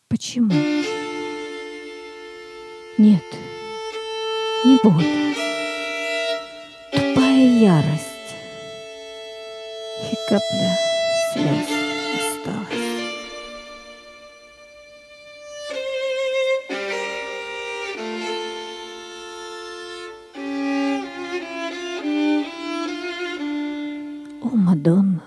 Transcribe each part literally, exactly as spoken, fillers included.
Почему? Нет, не буду. Тупая ярость и капля слез осталась. О, Мадонна,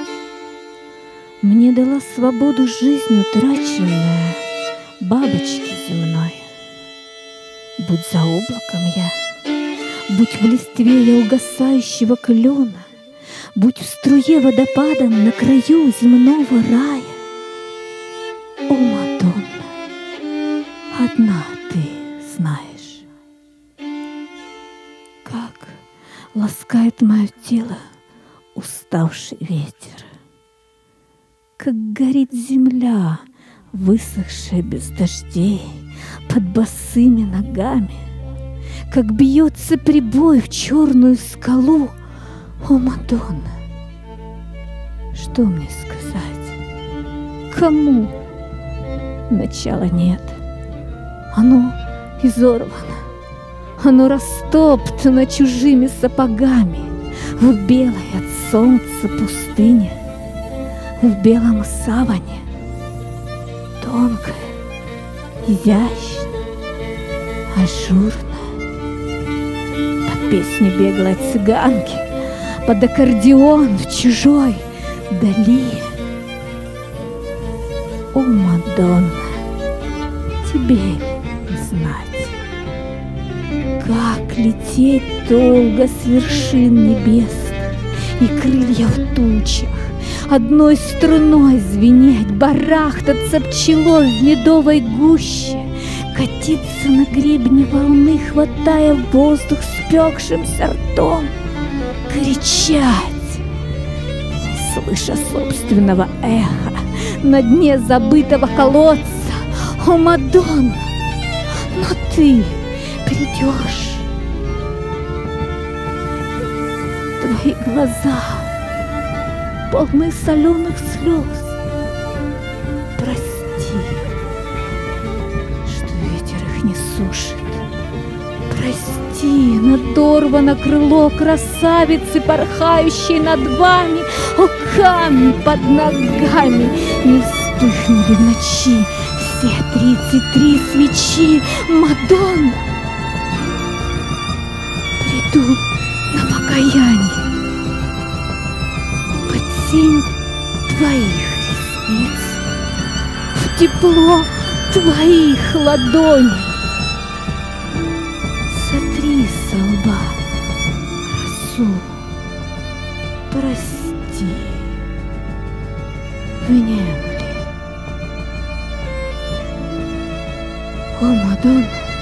мне дала свободу жизнь утраченная бабочки земной. Будь за облаком я, будь в листве я угасающего клена, будь в струе водопада на краю земного рая. О, Мадонна, одна ты знаешь, как ласкает мое тело уставший ветер, как горит земля, высохшая без дождей под босыми ногами, как бьется прибой в черную скалу. О, Мадонна, что мне сказать? Кому? Начала нет. Оно изорвано, оно растоптано чужими сапогами в белой от солнца пустыне, в белом саване, тонкая, изящная, ажурная, под песню беглой цыганки, под аккордеон в чужой дали. О, Мадонна, тебе не знать, как лететь долго с вершин небесных и крылья в тучах, одной струной звенеть, барахтаться пчелой в медовой гуще, катиться на гребне волны, хватая воздух спекшимся ртом, кричать, не слыша собственного эха на дне забытого колодца. О, Мадонна, но ты придешь. Твои глаза полны соленых слез. Прости, что ветер их не сушит. Прости, надорвано крыло красавицы, порхающей над вами. О, камни под ногами не вспыхнули в ночи все тридцать три свечи. Мадонна, приду на покаяние под тень твоих ресниц, в тепло твоих ладоней. Сотри со лба росу, прости, внемли. О, Мадонна,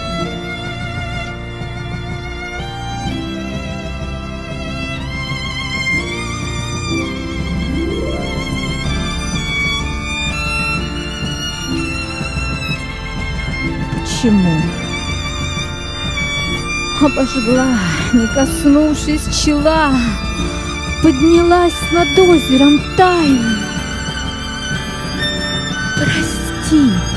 почему обожгла, не коснувшись чела, поднялась над озером тайной? Прости.